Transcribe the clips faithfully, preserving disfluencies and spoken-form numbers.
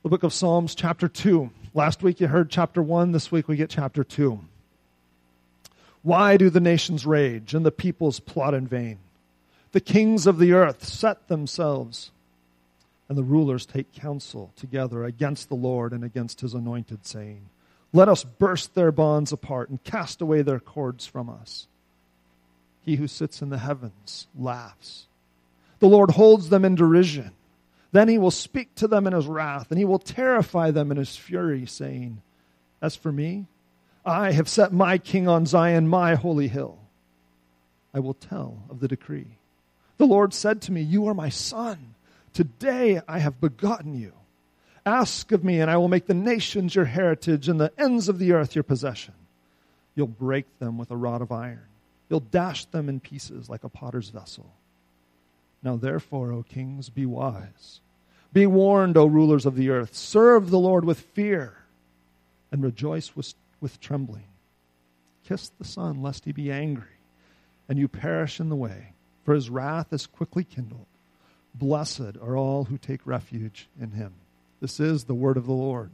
book of Psalms, chapter two. Last week you heard chapter one. This week we get chapter two. Why do the nations rage and the peoples plot in vain? The kings of the earth set themselves, and the rulers take counsel together against the Lord and against his anointed, saying, let us burst their bonds apart and cast away their cords from us. He who sits in the heavens laughs. The Lord holds them in derision. Then he will speak to them in his wrath, and he will terrify them in his fury, saying, as for me, I have set my king on Zion, my holy hill. I will tell of the decree. The Lord said to me, you are my son. Today I have begotten you. Ask of me, and I will make the nations your heritage and the ends of the earth your possession. You'll break them with a rod of iron. You'll dash them in pieces like a potter's vessel. Now therefore, O kings, be wise. Be warned, O rulers of the earth. Serve the Lord with fear and rejoice with, with trembling. Kiss the Son, lest he be angry, and you perish in the way, for his wrath is quickly kindled. Blessed are all who take refuge in him. This is the word of the Lord.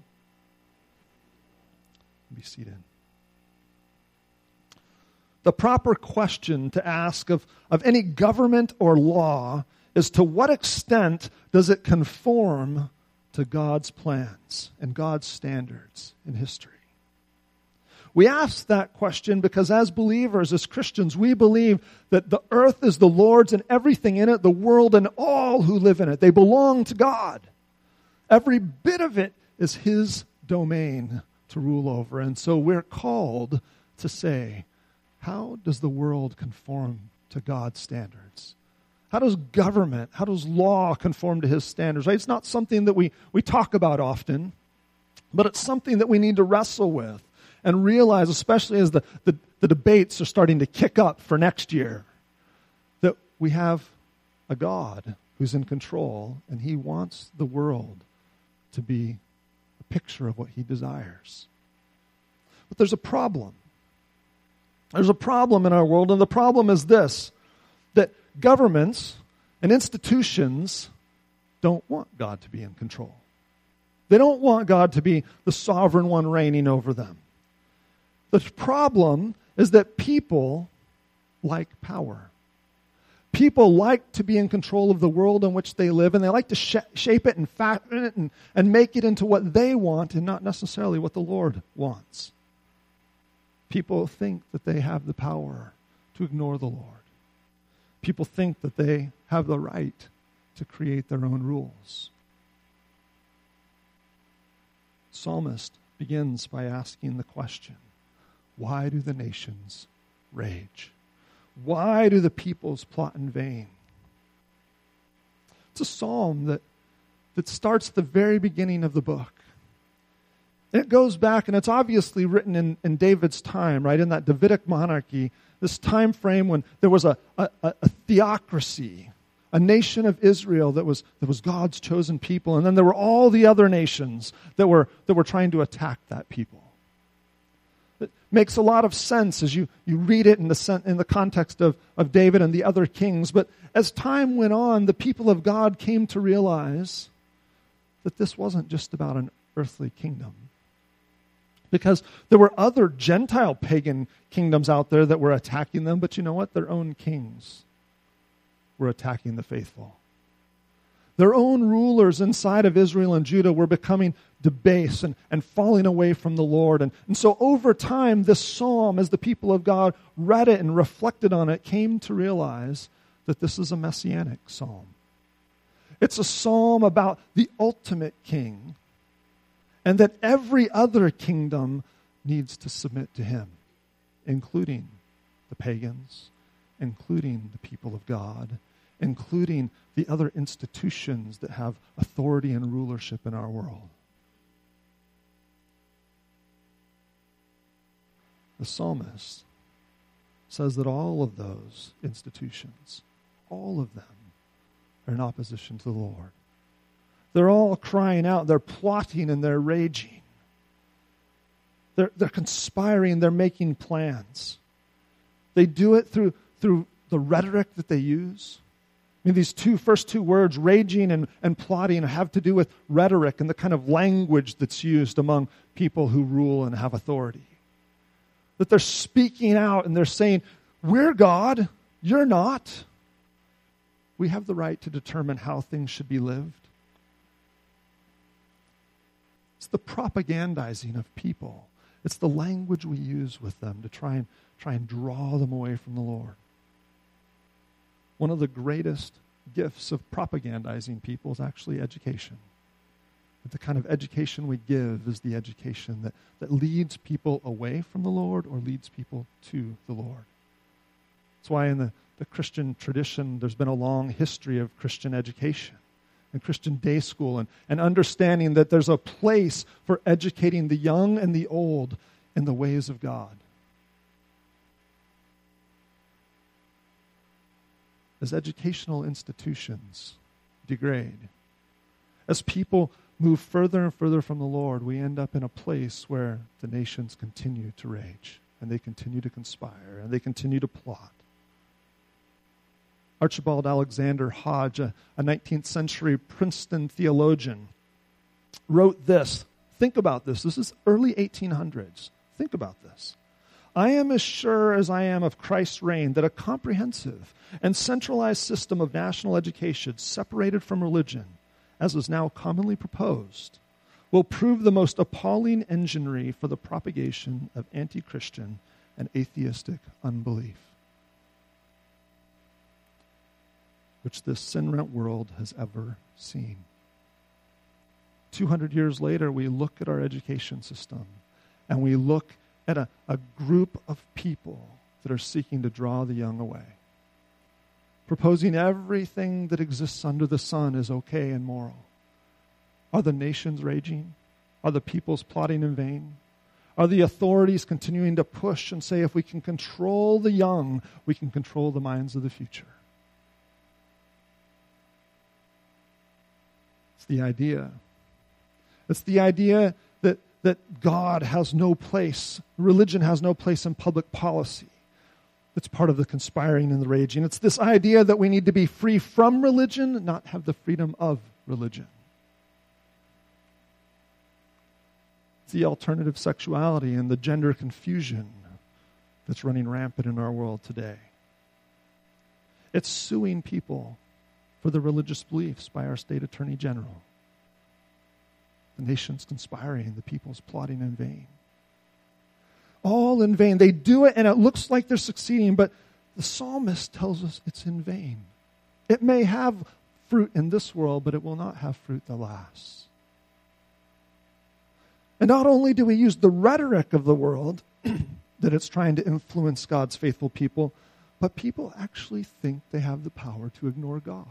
Be seated. The proper question to ask of, of any government or law is, to what extent does it conform to God's plans and God's standards in history? We ask that question because as believers, as Christians, we believe that the earth is the Lord's and everything in it, the world and all who live in it. They belong to God. Every bit of it is his domain to rule over. And so we're called to say, how does the world conform to God's standards? How does government, how does law conform to his standards? Right? It's not something that we, we talk about often, but it's something that we need to wrestle with and realize, especially as the, the, the debates are starting to kick up for next year, that we have a God who's in control, and he wants the world to be a picture of what he desires. But there's a problem. There's a problem in our world, and the problem is this, that governments and institutions don't want God to be in control. They don't want God to be the sovereign one reigning over them. The problem is that people like power. People like to be in control of the world in which they live, and they like to sh- shape it and fatten it and, and make it into what they want and not necessarily what the Lord wants. People think that they have the power to ignore the Lord. People think that they have the right to create their own rules. Psalmist begins by asking the question, why do the nations rage? Why do the peoples plot in vain? It's a psalm that, that starts at the very beginning of the book. And it goes back, and it's obviously written in, in David's time, right, in that Davidic monarchy, this time frame when there was a, a, a theocracy, a nation of Israel that was, that was God's chosen people, and then there were all the other nations that were, that were trying to attack that people. It makes a lot of sense as you, you read it in the, in the context of, of David and the other kings. But as time went on, the people of God came to realize that this wasn't just about an earthly kingdom. Because there were other Gentile pagan kingdoms out there that were attacking them, but you know what? Their own kings were attacking the faithful. Their own rulers inside of Israel and Judah were becoming debased and, and falling away from the Lord. And, and so over time, this psalm, as the people of God read it and reflected on it, came to realize that this is a messianic psalm. It's a psalm about the ultimate king, and that every other kingdom needs to submit to him, including the pagans, including the people of God, including the other institutions that have authority and rulership in our world. The psalmist says that all of those institutions, all of them, are in opposition to the Lord. They're all crying out, they're plotting and they're raging. They're, they're conspiring, they're making plans. They do it through, through the rhetoric that they use. mean, these two first two words, raging and, and plotting, have to do with rhetoric and the kind of language that's used among people who rule and have authority. That they're speaking out and they're saying, we're God, you're not. We have the right to determine how things should be lived. It's the propagandizing of people. It's the language we use with them to try and try and draw them away from the Lord. One of the greatest gifts of propagandizing people is actually education. But the kind of education we give is the education that, that leads people away from the Lord or leads people to the Lord. That's why in the, the Christian tradition, there's been a long history of Christian education and Christian day school and, and understanding that there's a place for educating the young and the old in the ways of God. As educational institutions degrade, as people move further and further from the Lord, we end up in a place where the nations continue to rage, and they continue to conspire, and they continue to plot. Archibald Alexander Hodge, a, a nineteenth century Princeton theologian, wrote this. Think about this. This is early eighteen hundreds. Think about this. I am as sure as I am of Christ's reign that a comprehensive and centralized system of national education separated from religion, as is now commonly proposed, will prove the most appalling enginery for the propagation of anti-Christian and atheistic unbelief, which this sin-rent world has ever seen. Two hundred years later, we look at our education system, and we look at a, a group of people that are seeking to draw the young away, proposing everything that exists under the sun is okay and moral. Are the nations raging? Are the peoples plotting in vain? Are the authorities continuing to push and say, if we can control the young, we can control the minds of the future? It's the idea. It's the idea that, that God has no place, religion has no place in public policy. It's part of the conspiring and the raging. It's this idea that we need to be free from religion, not have the freedom of religion. It's the alternative sexuality and the gender confusion that's running rampant in our world today. It's suing people for their religious beliefs by our state attorney general. The nation's conspiring, the people's plotting in vain. All in vain. They do it and it looks like they're succeeding, but the psalmist tells us it's in vain. It may have fruit in this world, but it will not have fruit that lasts. And not only do we use the rhetoric of the world that it's trying to influence God's faithful people, but people actually think they have the power to ignore God.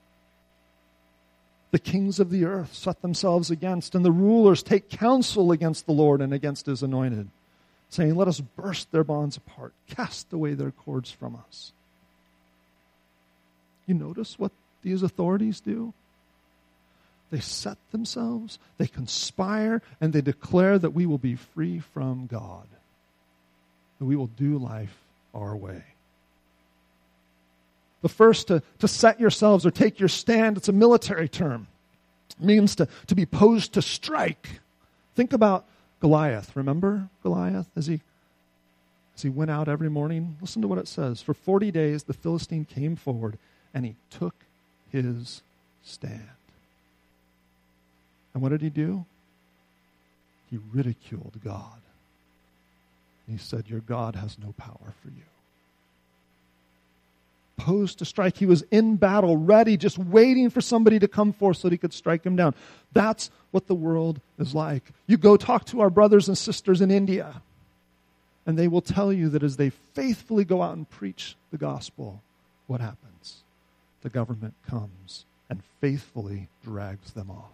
The kings of the earth set themselves against, and the rulers take counsel against the Lord and against his anointed, saying, let us burst their bonds apart, cast away their cords from us. You notice what these authorities do? They set themselves, they conspire, and they declare that we will be free from God, that we will do life our way. The first to, to set yourselves or take your stand, it's a military term. It means to, to be posed to strike. Think about Goliath. Remember Goliath as he, as he went out every morning? Listen to what it says. For forty days the Philistine came forward and he took his stand. And what did he do? He ridiculed God. And he said, your God has no power for you. Posed to strike. He was in battle, ready, just waiting for somebody to come forth so that he could strike him down. That's what the world is like. You go talk to our brothers and sisters in India, and they will tell you that as they faithfully go out and preach the gospel, what happens? The government comes and faithfully drags them off.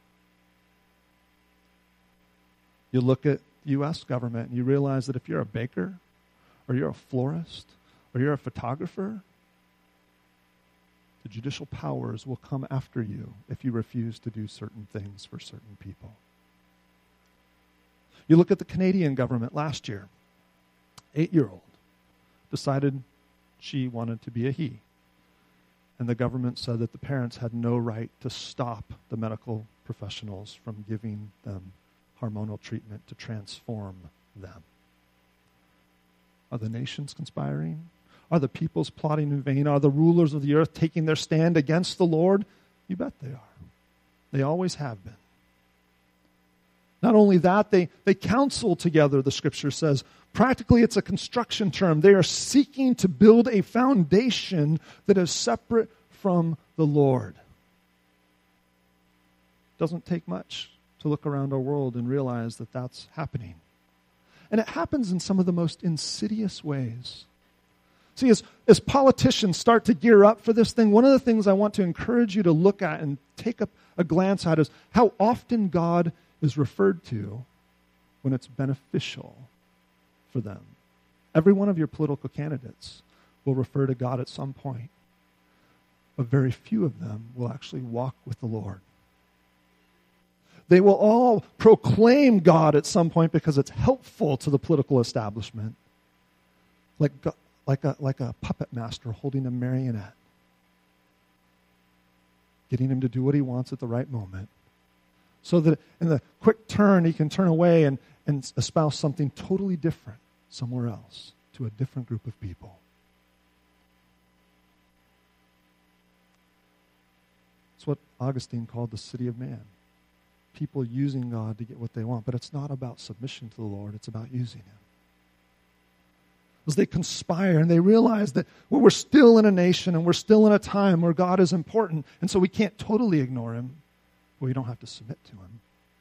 You look at the U S government and you realize that if you're a baker or you're a florist or you're a photographer, the judicial powers will come after you if you refuse to do certain things for certain people. You look at the Canadian government last year. Eight-year-old decided she wanted to be a he. And the government said that the parents had no right to stop the medical professionals from giving them hormonal treatment to transform them. Are the nations conspiring? Are the peoples plotting in vain? Are the rulers of the earth taking their stand against the Lord? You bet they are. They always have been. Not only that, they, they counsel together, the scripture says. Practically, it's a construction term. They are seeking to build a foundation that is separate from the Lord. It doesn't take much to look around our world and realize that that's happening. And it happens in some of the most insidious ways. See, as, as politicians start to gear up for this thing, one of the things I want to encourage you to look at and take a, a glance at is how often God is referred to when it's beneficial for them. Every one of your political candidates will refer to God at some point, but very few of them will actually walk with the Lord. They will all proclaim God at some point because it's helpful to the political establishment, like, like, a, like a puppet master holding a marionette, getting him to do what he wants at the right moment, so that in the quick turn he can turn away and, and espouse something totally different somewhere else to a different group of people. It's what Augustine called the city of man. People using God to get what they want. But it's not about submission to the Lord. It's about using Him. As they conspire and they realize that well, we're still in a nation and we're still in a time where God is important, and so we can't totally ignore Him. Well, you don't have to submit to Him.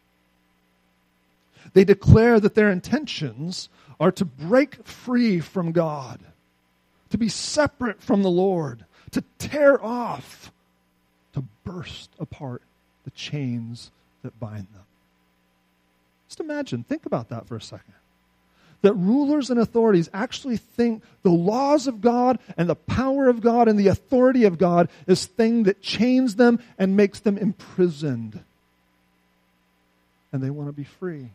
They declare that their intentions are to break free from God, to be separate from the Lord, to tear off, to burst apart the chains that bind them. Just imagine, think about that for a second. That rulers and authorities actually think the laws of God and the power of God and the authority of God is thing that chains them and makes them imprisoned. And they want to be free.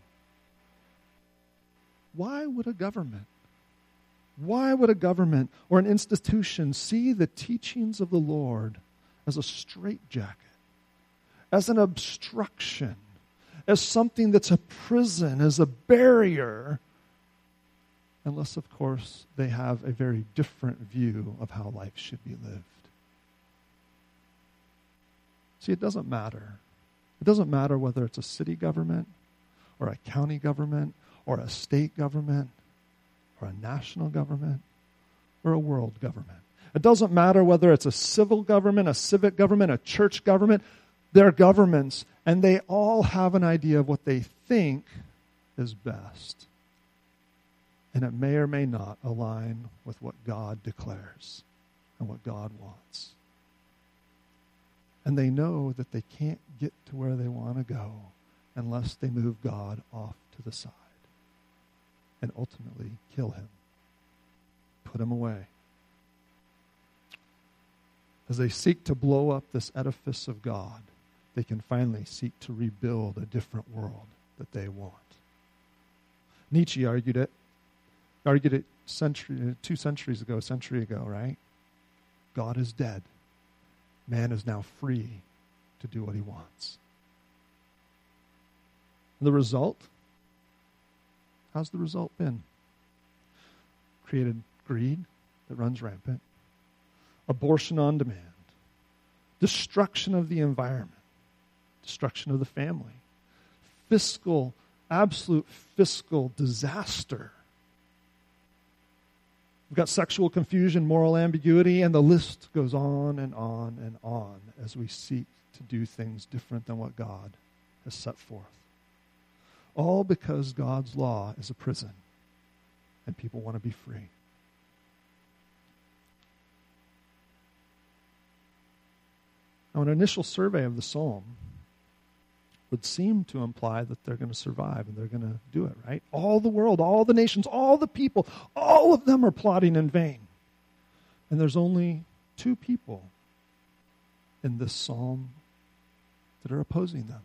Why would a government, why would a government or an institution see the teachings of the Lord as a straitjacket, as an obstruction, as something that's a prison, as a barrier, unless, of course, they have a very different view of how life should be lived? See, it doesn't matter. It doesn't matter whether it's a city government or a county government or a state government or a national government or a world government. It doesn't matter whether it's a civil government, a civic government, a church government. They're governments, and they all have an idea of what they think is best. And it may or may not align with what God declares and what God wants. And they know that they can't get to where they want to go unless they move God off to the side and ultimately kill Him, put Him away. As they seek to blow up this edifice of God, they can finally seek to rebuild a different world that they want. Nietzsche argued it, argued it century, two centuries ago, a century ago, right? God is dead. Man is now free to do what he wants. And the result? How's the result been? Created greed that runs rampant, abortion on demand, destruction of the environment, destruction of the family, fiscal, absolute fiscal disaster. We've got sexual confusion, moral ambiguity, and the list goes on and on and on as we seek to do things different than what God has set forth. All because God's law is a prison and people want to be free. Now, an initial survey of the psalm would seem to imply that they're going to survive and they're going to do it, right? All the world, all the nations, all the people, all of them are plotting in vain. And there's only two people in this psalm that are opposing them.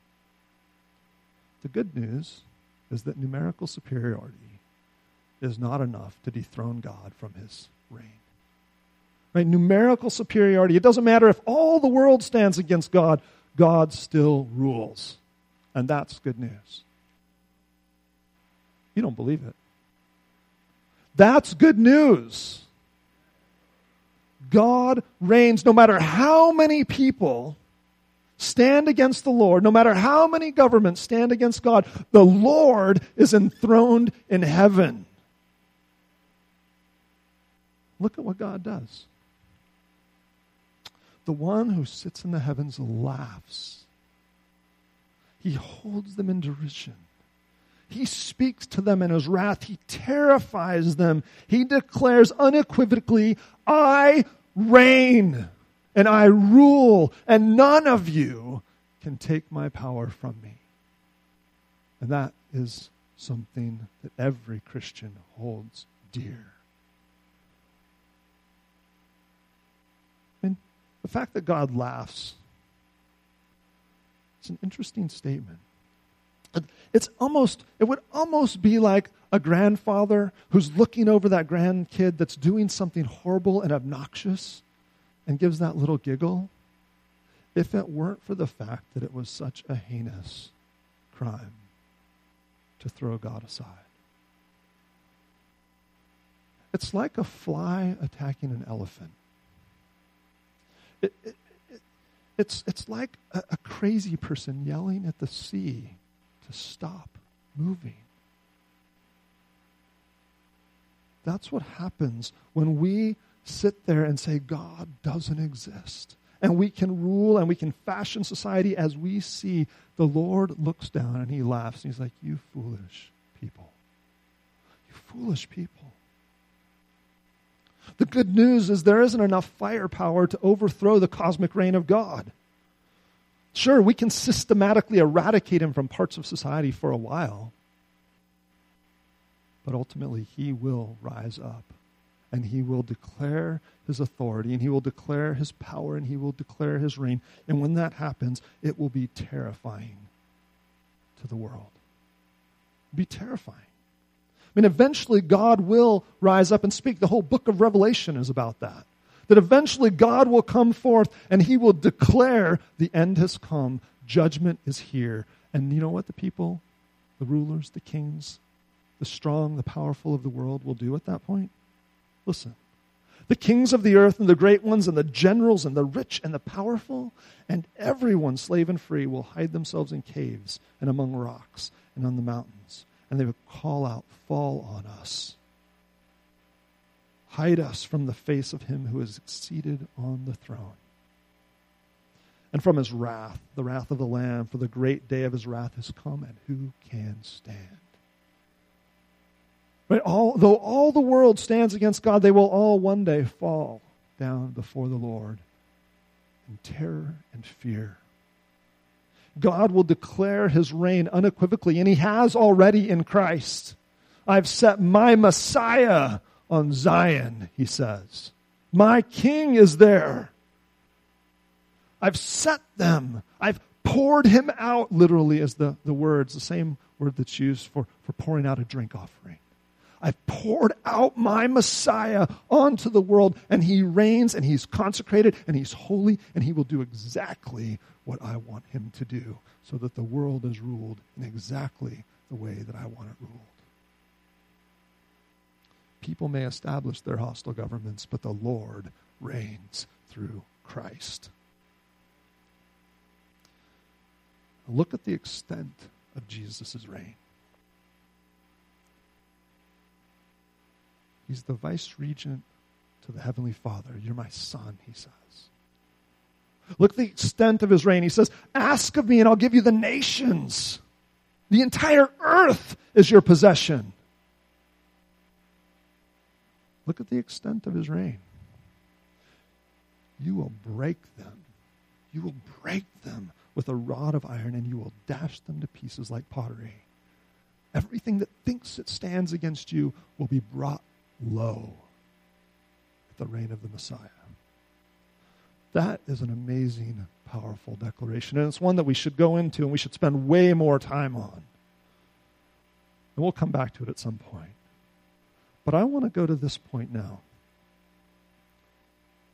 The good news is that numerical superiority is not enough to dethrone God from His reign. Right? Numerical superiority. It doesn't matter if all the world stands against God, God still rules. And that's good news. You don't believe it. That's good news. God reigns no matter how many people stand against the Lord, no matter how many governments stand against God, the Lord is enthroned in heaven. Look at what God does. The one who sits in the heavens laughs. He holds them in derision. He speaks to them in his wrath. He terrifies them. He declares unequivocally, I reign and I rule, and none of you can take my power from me. And that is something that every Christian holds dear. I mean, the fact that God laughs, it's an interesting statement. It's almost, it would almost be like a grandfather who's looking over that grandkid that's doing something horrible and obnoxious and gives that little giggle, if it weren't for the fact that it was such a heinous crime to throw God aside. It's like a fly attacking an elephant. It, it, it, it's, it's like a, a crazy person yelling at the sea to stop moving. That's what happens when we sit there and say God doesn't exist. And we can rule and we can fashion society as we see. The Lord looks down and he laughs and he's like, you foolish people. You foolish people. The good news is there isn't enough firepower to overthrow the cosmic reign of God. Sure, we can systematically eradicate him from parts of society for a while. But ultimately, he will rise up. And he will declare his authority. And he will declare his power. And he will declare his reign. And when that happens, it will be terrifying to the world. It'll be terrifying. I mean, eventually God will rise up and speak. The whole book of Revelation is about that. That eventually God will come forth and he will declare the end has come. Judgment is here. And you know what the people, the rulers, the kings, the strong, the powerful of the world will do at that point? Listen. The kings of the earth and the great ones and the generals and the rich and the powerful and everyone, slave and free, will hide themselves in caves and among rocks and on the mountains. And they will call out, fall on us. Hide us from the face of him who is seated on the throne. And from his wrath, the wrath of the Lamb, for the great day of his wrath has come, and who can stand? Right? All, though all the world stands against God, they will all one day fall down before the Lord in terror and fear. God will declare his reign unequivocally, and he has already in Christ. I've set my Messiah on Zion, he says. My king is there. I've set them. I've poured him out, literally as the, the words, the same word that's used for, for pouring out a drink offering. I've poured out my Messiah onto the world, and he reigns, and he's consecrated, and he's holy, and he will do exactly what I want him to do, so that the world is ruled in exactly the way that I want it ruled. People may establish their hostile governments, but the Lord reigns through Christ. Look at the extent of Jesus' reign. He's the vice regent to the Heavenly Father. You're my son, he says. Look at the extent of his reign. He says, ask of me and I'll give you the nations. The entire earth is your possession. Look at the extent of his reign. You will break them. You will break them with a rod of iron, and you will dash them to pieces like pottery. Everything that thinks it stands against you will be brought low at the reign of the Messiah. That is an amazing, powerful declaration, and it's one that we should go into and we should spend way more time on. And we'll come back to it at some point. But I want to go to this point now.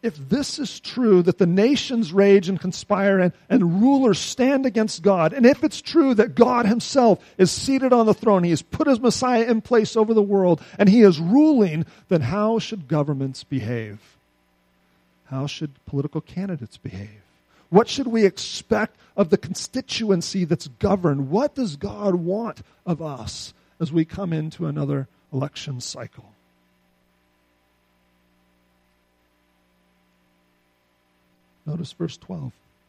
if this is true, that the nations rage and conspire and, and rulers stand against God, and if it's true that God himself is seated on the throne, he has put his Messiah in place over the world, and he is ruling, then how should governments behave? How should political candidates behave? What should we expect of the constituency that's governed? What does God want of us as we come into another election cycle? Notice verse twelve.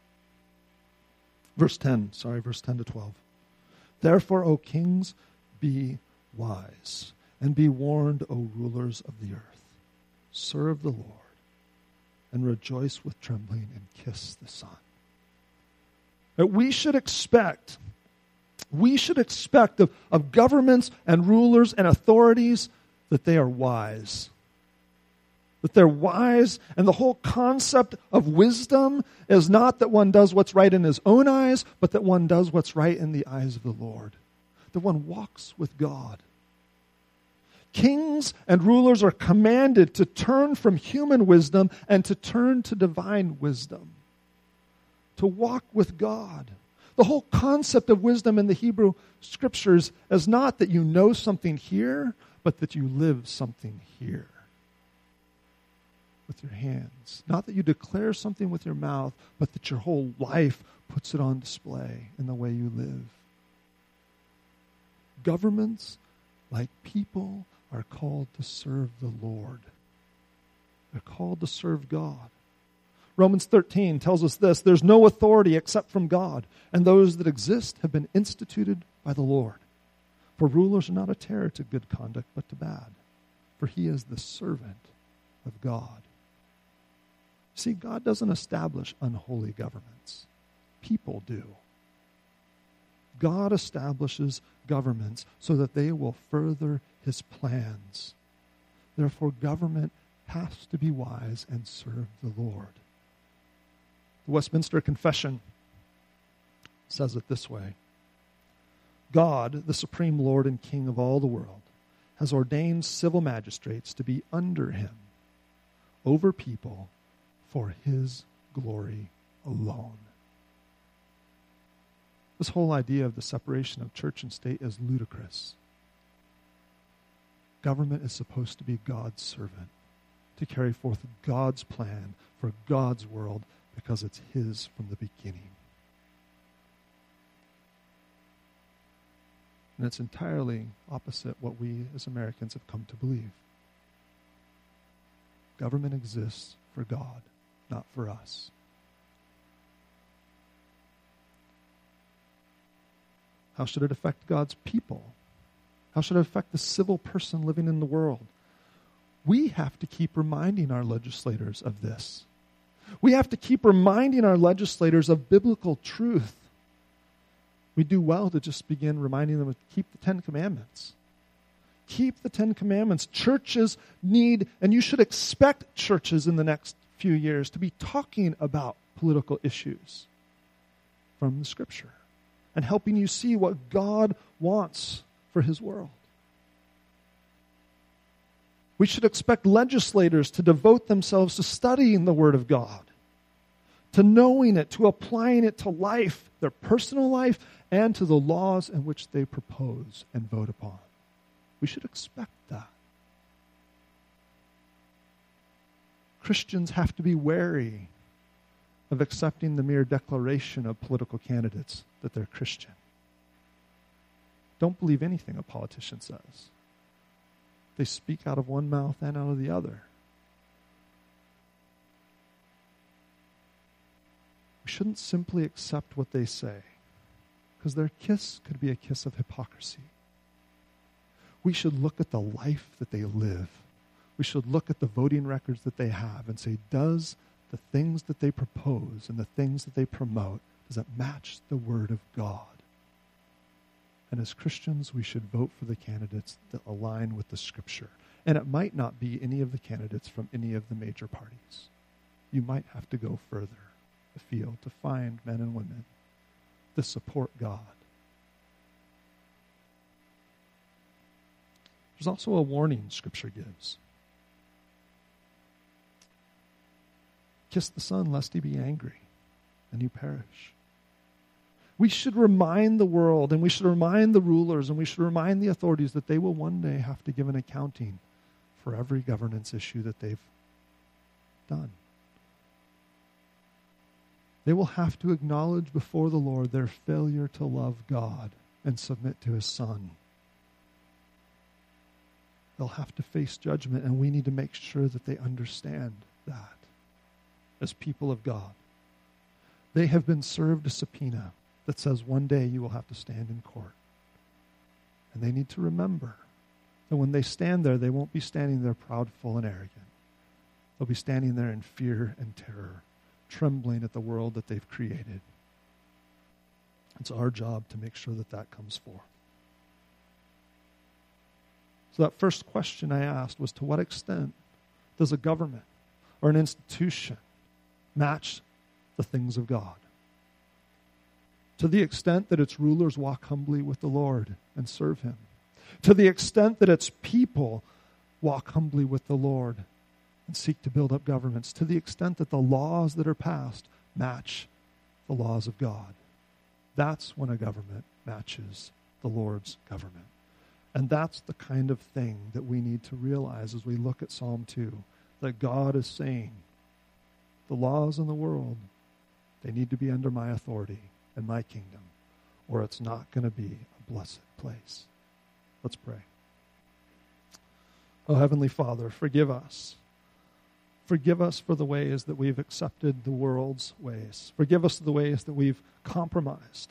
Verse ten, sorry, verse ten to twelve. Therefore, O kings, be wise, and be warned, O rulers of the earth. Serve the Lord, and rejoice with trembling, and kiss the Son. That we should expect, we should expect of, of governments and rulers and authorities that they are wise. That they're wise, and the whole concept of wisdom is not that one does what's right in his own eyes, but that one does what's right in the eyes of the Lord. That one walks with God. Kings and rulers are commanded to turn from human wisdom and to turn to divine wisdom. To walk with God. The whole concept of wisdom in the Hebrew Scriptures is not that you know something here, but that you live something here. With your hands. Not that you declare something with your mouth, but that your whole life puts it on display in the way you live. Governments, like people, are called to serve the Lord. They're called to serve God. Romans thirteen tells us this: there's no authority except from God, and those that exist have been instituted by the Lord. For rulers are not a terror to good conduct, but to bad. For he is the servant of God. See, God doesn't establish unholy governments. People do. God establishes governments so that they will further his plans. Therefore, government has to be wise and serve the Lord. The Westminster Confession says it this way: God, the supreme Lord and King of all the world, has ordained civil magistrates to be under him, over people, for his glory alone. This whole idea of the separation of church and state is ludicrous. Government is supposed to be God's servant, to carry forth God's plan for God's world, because it's his from the beginning. And it's entirely opposite what we as Americans have come to believe. Government exists for God, not for us. How should it affect God's people? How should it affect the civil person living in the world? We have to keep reminding our legislators of this. We have to keep reminding our legislators of biblical truth. We do well to just begin reminding them to keep the Ten Commandments. Keep the Ten Commandments. Churches need, and you should expect churches in the next few years to be talking about political issues from the Scripture and helping you see what God wants for his world. We should expect legislators to devote themselves to studying the Word of God, to knowing it, to applying it to life, their personal life, and to the laws in which they propose and vote upon. We should expect that. Christians have to be wary of accepting the mere declaration of political candidates that they're Christian. Don't believe anything a politician says. They speak out of one mouth and out of the other. We shouldn't simply accept what they say, because their kiss could be a kiss of hypocrisy. We should look at the life that they live. We should look at the voting records that they have and say, does the things that they propose and the things that they promote, does it match the Word of God? And as Christians, we should vote for the candidates that align with the Scripture. And it might not be any of the candidates from any of the major parties. You might have to go further afield to find men and women that support God. There's also a warning Scripture gives. kiss the Son, lest he be angry, and you perish. We should remind the world, and we should remind the rulers, and we should remind the authorities that they will one day have to give an accounting for every governance issue that they've done. They will have to acknowledge before the Lord their failure to love God and submit to his Son. They'll have to face judgment, and we need to make sure that they understand that as people of God. They have been served a subpoena that says one day you will have to stand in court. And they need to remember that when they stand there, they won't be standing there proudful and arrogant. They'll be standing there in fear and terror, trembling at the world that they've created. It's our job to make sure that that comes forth. So that first question I asked was, to what extent does a government or an institution match the things of God? To the extent that its rulers walk humbly with the Lord and serve him. To the extent that its people walk humbly with the Lord and seek to build up governments. To the extent that the laws that are passed match the laws of God. That's when a government matches the Lord's government. And that's the kind of thing that we need to realize as we look at Psalm two. That God is saying, the laws in the world, they need to be under my authority and my kingdom, or it's not going to be a blessed place. Let's pray. Oh, Heavenly Father, forgive us. Forgive us for the ways that we've accepted the world's ways. Forgive us for the ways that we've compromised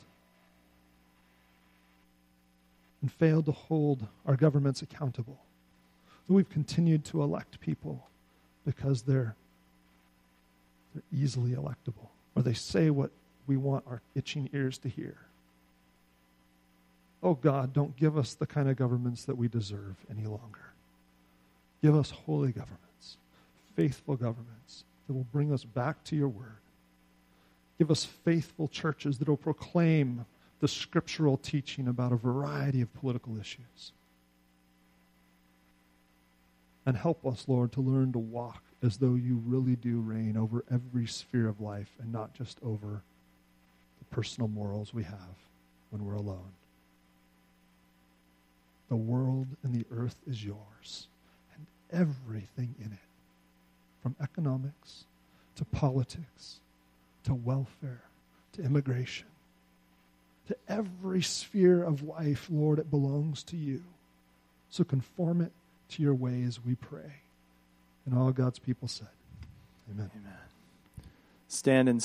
and failed to hold our governments accountable. That we've continued to elect people because they're, they're easily electable, or they say what we want our itching ears to hear. Oh God, don't give us the kind of governments that we deserve any longer. Give us holy governments, faithful governments that will bring us back to your word. Give us faithful churches that will proclaim the scriptural teaching about a variety of political issues. And help us, Lord, to learn to walk as though you really do reign over every sphere of life and not just over the personal morals we have when we're alone. The world and the earth is yours, and everything in it, from economics to politics to welfare to immigration, to every sphere of life, Lord, it belongs to you. So conform it to your ways, we pray. And all God's people said, amen. Amen. Stand and